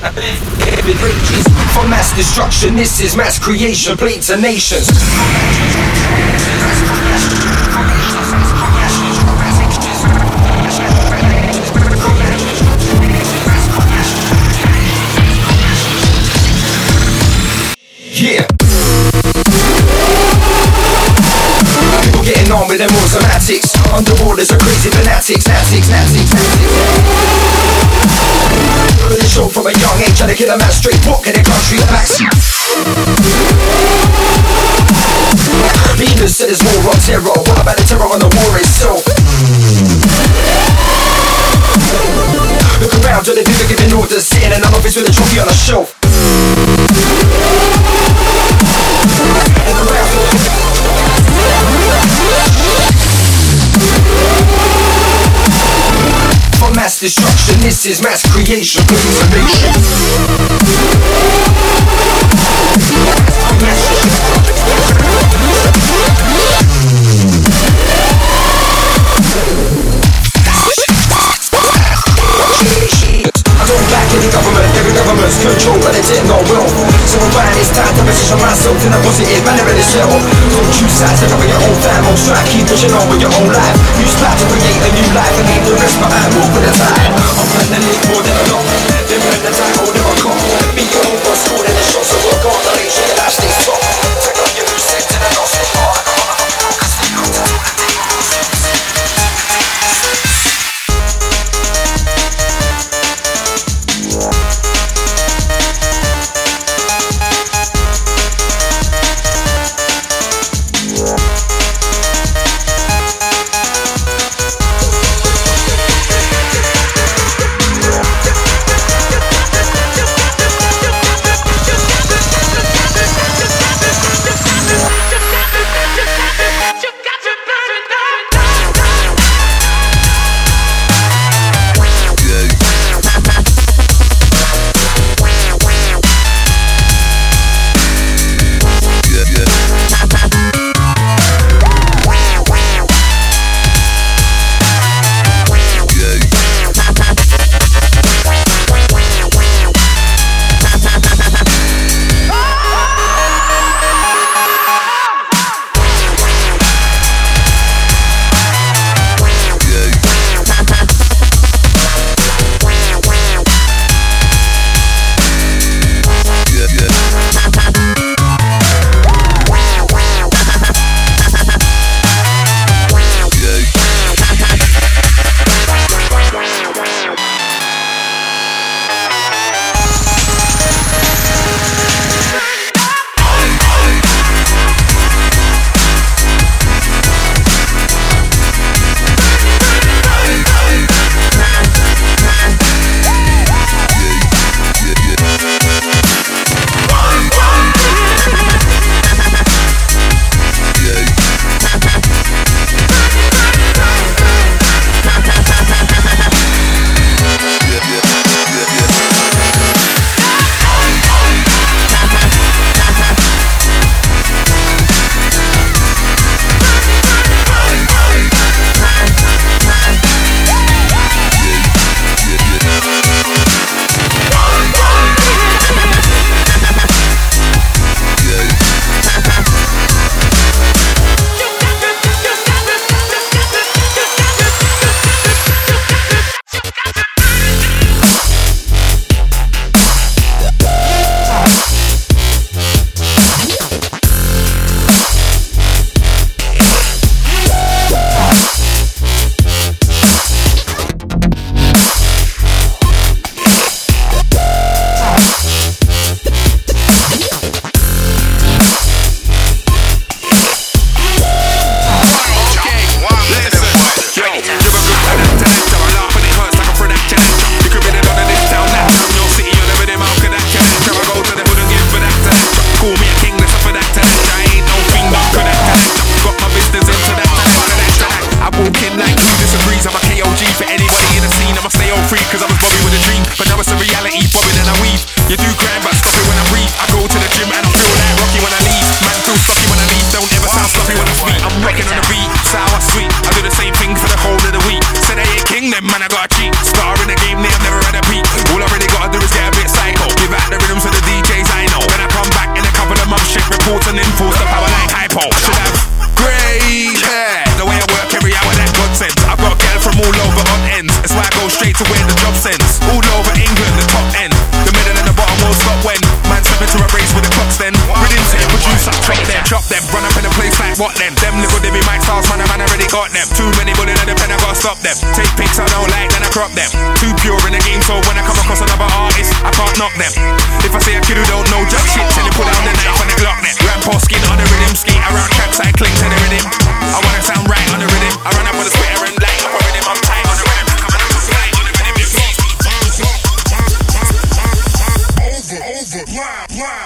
For mass destruction, this is mass creation, plates and nations. Yeah. People getting on with them automatics. Underwaters are crazy fanatics. They show from a young age, trying to kill a man straight, walk in the country backseat. Leaders said there's more on terror. What about the terror on the war itself? Look around, all the people giving orders, sitting in an office with a trophy on a shelf. For mass destruction, this is mass creation, preservation. I don't back any government, every government's controlled but it didn't go well. So right, it's time to position myself in a positive manner in this level. Don't choose sides to cover your own fam, on strike, keep pushing on with your own life. Use time to create a new life and leave the rest behind, move with the tide. I'm planning to live more than a lot, then when the time hold never come. Be your own boss, school in the show, so work on the late shit, I stay strong. Take off your music to the lost heart. straight to where the job sends. All over England, the top end. The middle and the bottom won't stop when man step into a race with the clocks then. Rhythm set, produce up, chop them. Run up in a place like what then? Them little Debbie Mike Styles, man, I already got them. Too many bullet in the pen, I gotta stop them. Take pics I don't like, then I crop them. Too pure in the game, so when I come across another artist, I can't knock them. If I see a kid who don't know jack shit, tell him pull down the knife and the Glock net. Ramp or skin on the rhythm, skate around tracks, I cling to the rhythm. I wanna sound right on the rhythm. I run up on the spitter and light up a rhythm. I'm tight on the rhythm. I'm coming up with flight on the rhythm. Over, blah.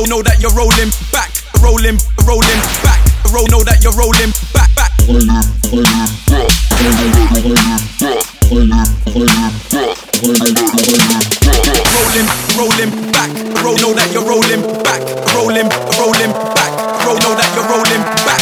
roll, know that you're rolling back, rolling back, roll, know that you're rolling back. Rolling back, roll, know that you're rolling back, rolling back, roll, know that you're rolling back.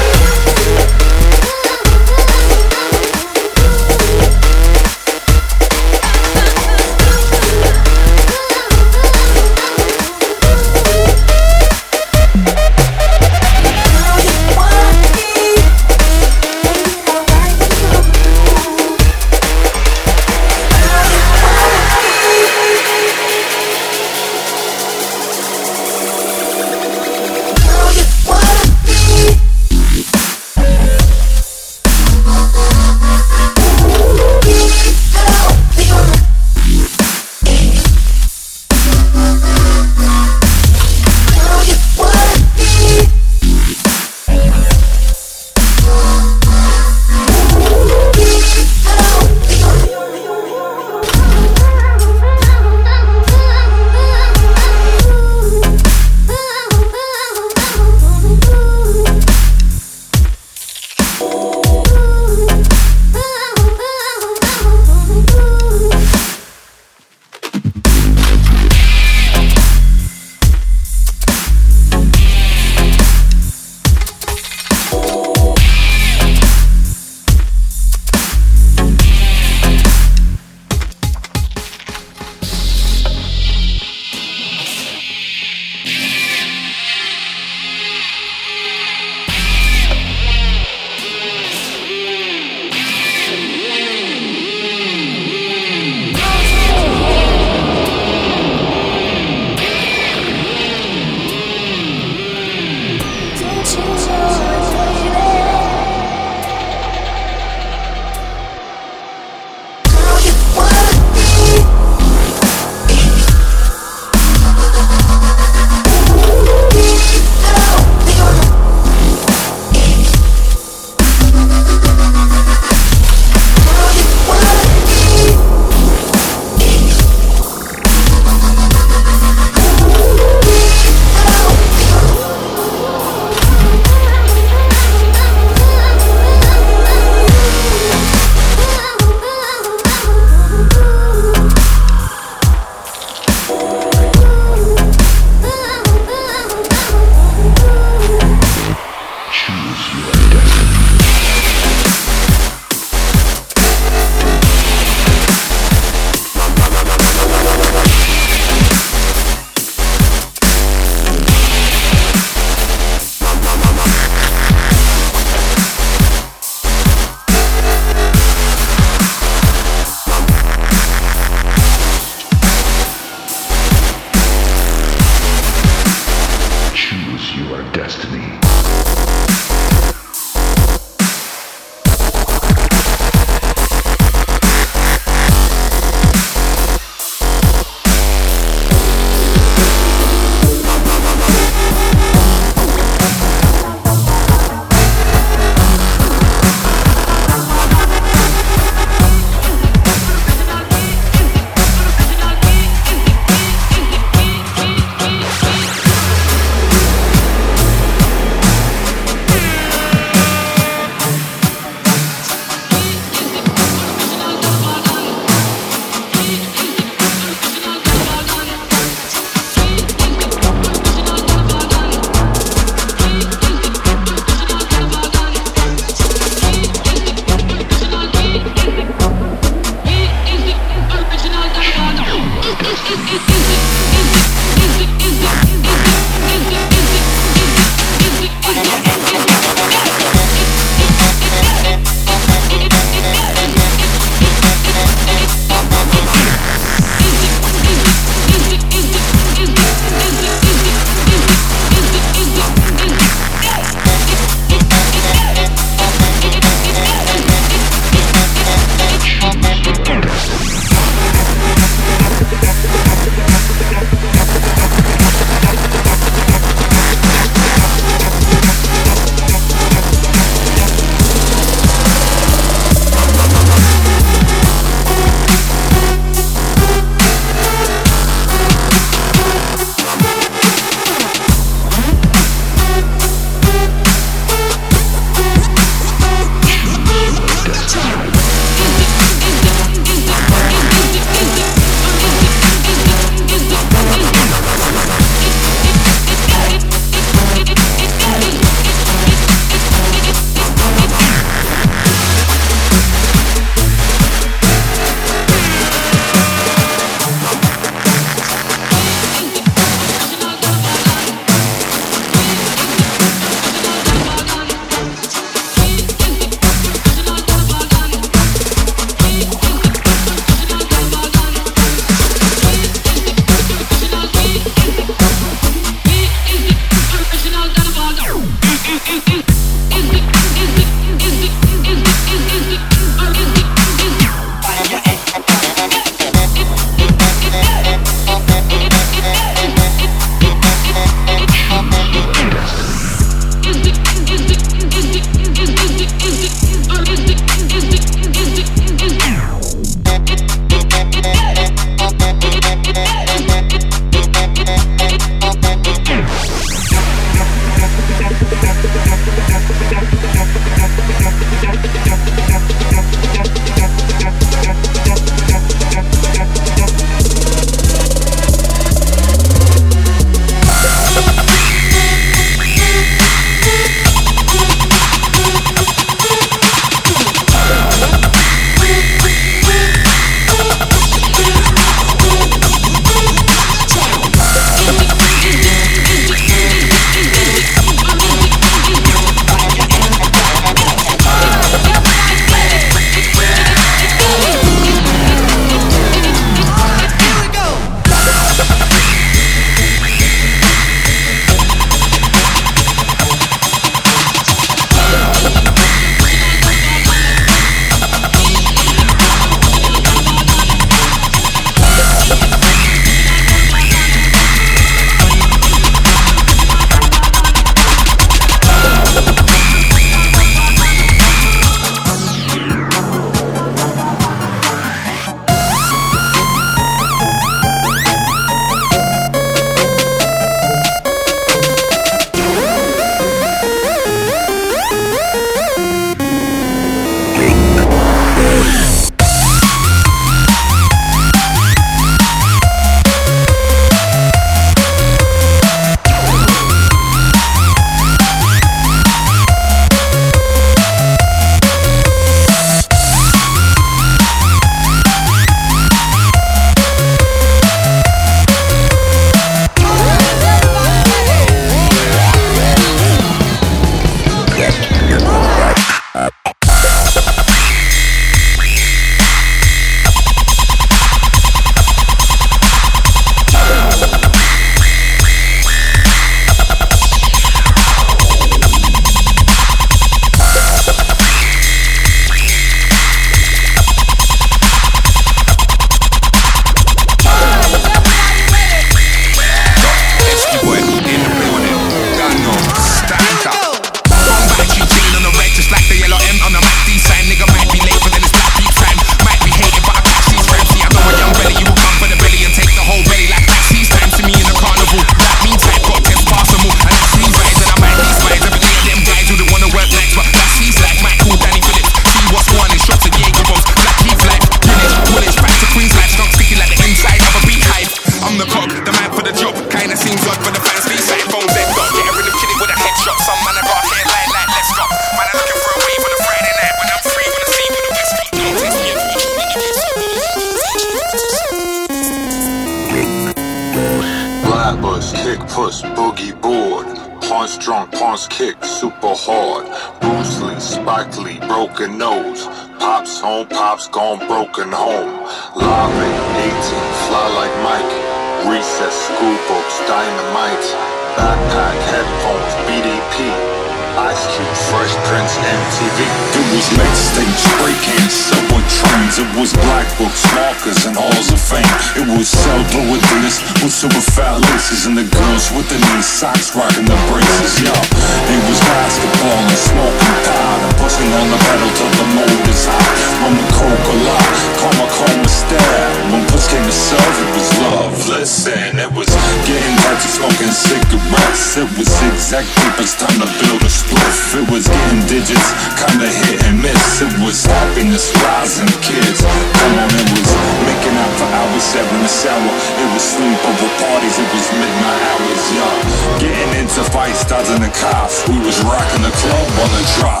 kick, push, boogie board. Punch drunk, punch kick, super hard. Bruce Lee, Spike Lee, broken nose. Pops home, pops gone, broken home. Lave, 18, fly like Mike. Recess, school books, dynamite. Backpack, headphones, BDP. Ice Cube, Fresh Prince, MTV. It was mixtapes, break-ins, subway trains. It was black books, markers, and halls of fame. It was sell through Adidas with super fat laces, and the girls with the knee socks rocking the braces. Yo, it was basketball and smoking pot and pushing on the pedal till the mood is hot. Rum and coke a lot, coma stare. When push came to shove, it was love. Listen, it was getting dirty, smoking cigarettes. It was zigzag papers, time to build a spliff. It was getting digits, kinda hit and miss. It was happiness, rising kids. Come on, it was making out for hours, having a shower. It was sleepover parties, it was midnight hours, y'all. Getting into fights, dodging the cops. We was rocking the club on the drop.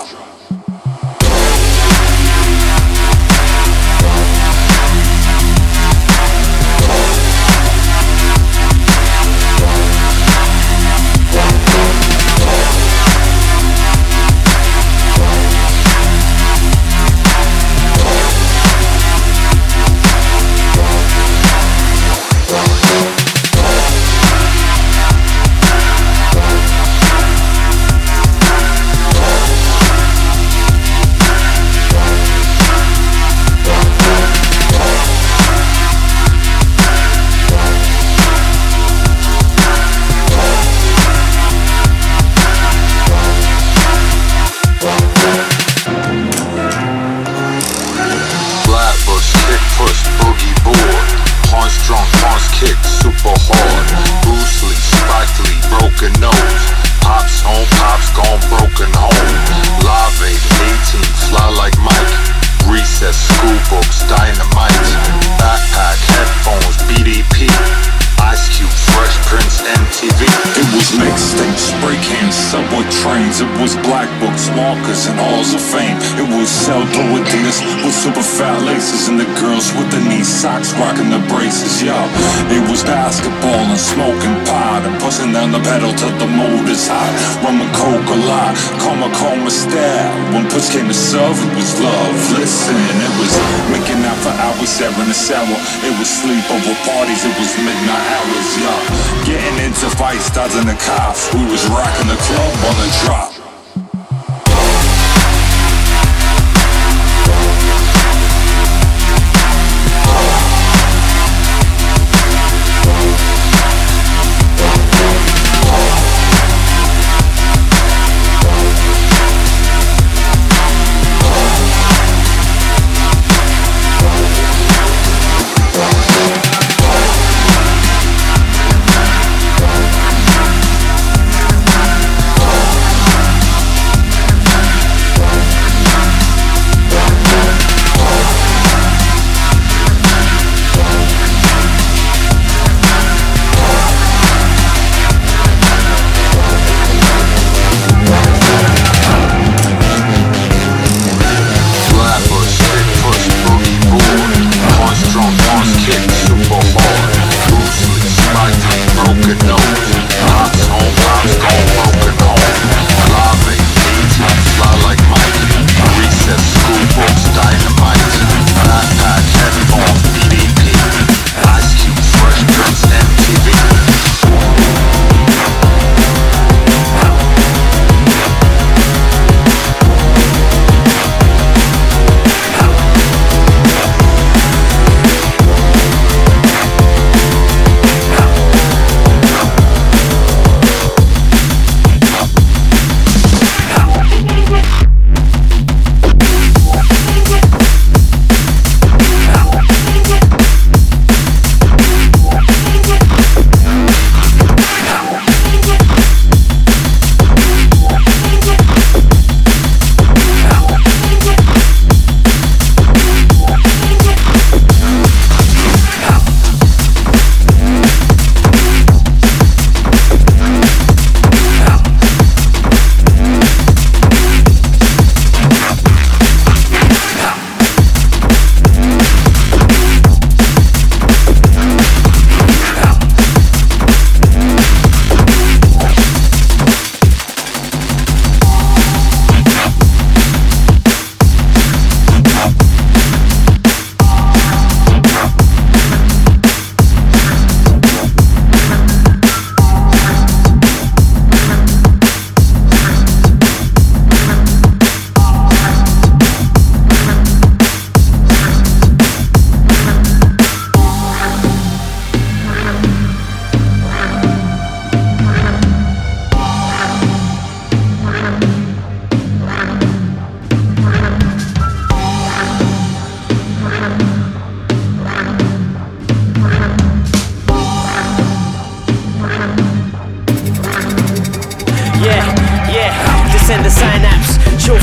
It was black books, markers, and halls of fame. It was sell through Adidas with super fat laces, and the girls with the knee socks rocking the braces. Yo, it was basketball and smoking pot and pushing down the pedal till the mood is hot. Rum and coke a lot, coma stare. When push came to shove, it was love. Listen, it was making out for hours, having a shower. It was sleepover parties, it was midnight hours. Yo, getting into fights, dodging the cops. We was rocking the club on the drop.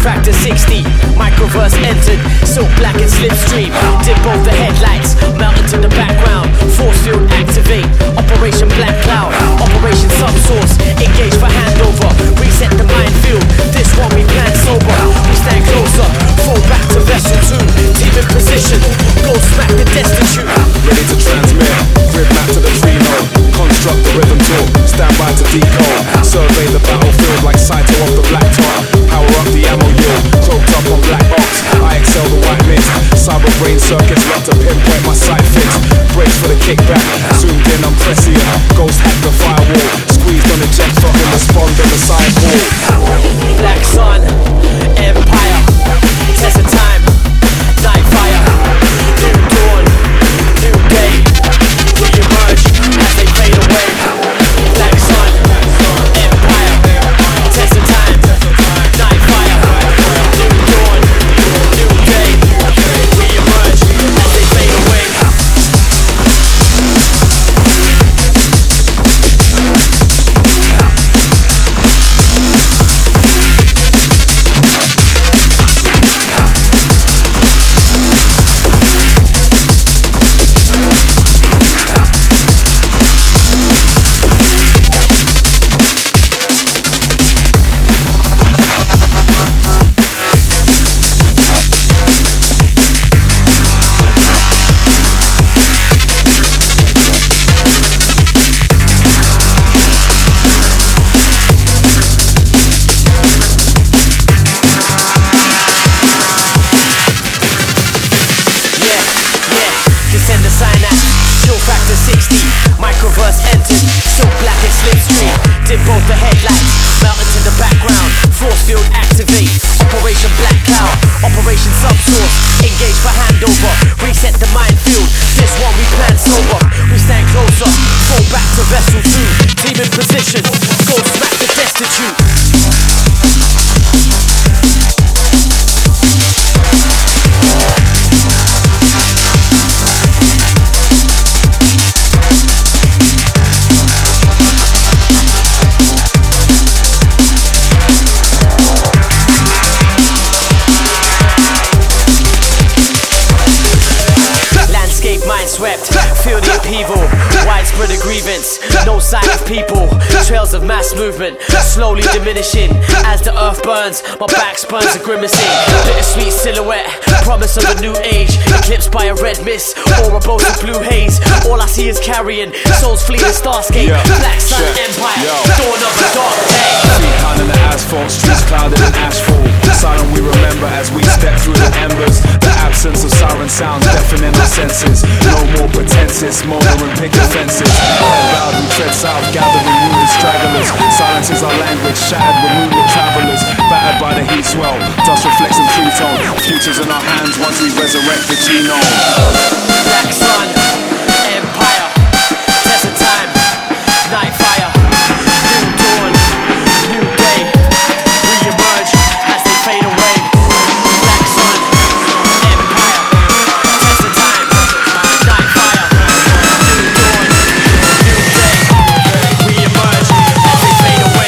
Factor 60, microverse entered, silk black and slipstream. Dip both the headlights, melt into the background. Force field activate, Operation Black Cloud, Operation Subsource, engage for handover. Reset the minefield, this one we plan sober. We stand closer, fall back to vessel 2. Team in position, go smack the destitute. Ready to transmit, grid map to the freenode. Construct the rhythm tool, stand by to decode. Survey the battlefield like Saito off the black top. Power up the ammo yield, cloaked up on black box. I excel the white mist, cyber brain circuits locked to pinpoint my sight fix. Brace for the kickback, zoomed in, I'm prescient. Ghost hack the firewall, squeezed on the jet stop and respond on the sideboard. Black Sun, Empire, test of time, night fire, new dawn, new day. We emerge as they fade away. Black Sun, Empire, test of time, night fire, new dawn, new day. We emerge as they fade away. Dip both the headlights, melt into the background. Force field activate, Operation Black Cloud, Operation Subsource, engage for handover. Reset the minefield, this one we plan sober. We stand closer, fall back to vessel 2. Team in position, go smack the destitute. Swept, feel the upheaval, widespread a grievance, no sign of people, trails of mass movement, slowly diminishing, as the earth burns, my back spurns are grimacing, bittersweet silhouette, promise of a new age, eclipsed by a red mist, or a boat of blue haze, all I see is carrion, souls flee the starscape, Black Sun Empire, dawn of the dark day. Feet pounding the asphalt, streets clouded in ashfall, silent we remember as we step through the embers, the absence of siren sounds deafening our senses. No more pretenses, mouldering picket fences. Head bowed and tread south, gathering wounded stragglers. Silence is our language, shattered with moonlit travelers. Battered by the heat swell, dust reflects in tree tone. Futures in our hands once we resurrect the genome. Black Sun, Empire, test of time, night fire, new dawn, new day. We emerge as they fade away. Black Sun, Empire, test of time, night fire, new dawn, new day. We emerge as they fade away.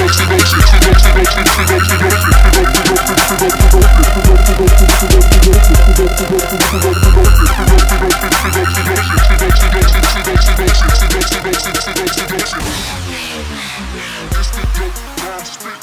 It's the dope,